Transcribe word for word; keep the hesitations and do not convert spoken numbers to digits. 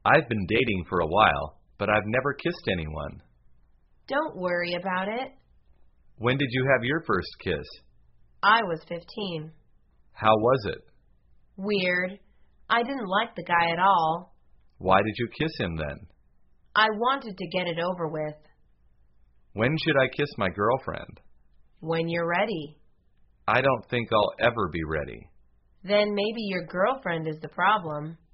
I've been dating for a while, but I've never kissed anyone. Don't worry about it. When did you have your first kiss? I was fifteen. How was it? Weird. I didn't like the guy at all. Why did you kiss him then? I wanted to get it over with. When should I kiss my girlfriend? When you're ready. I don't think I'll ever be ready. Then maybe your girlfriend is the problem.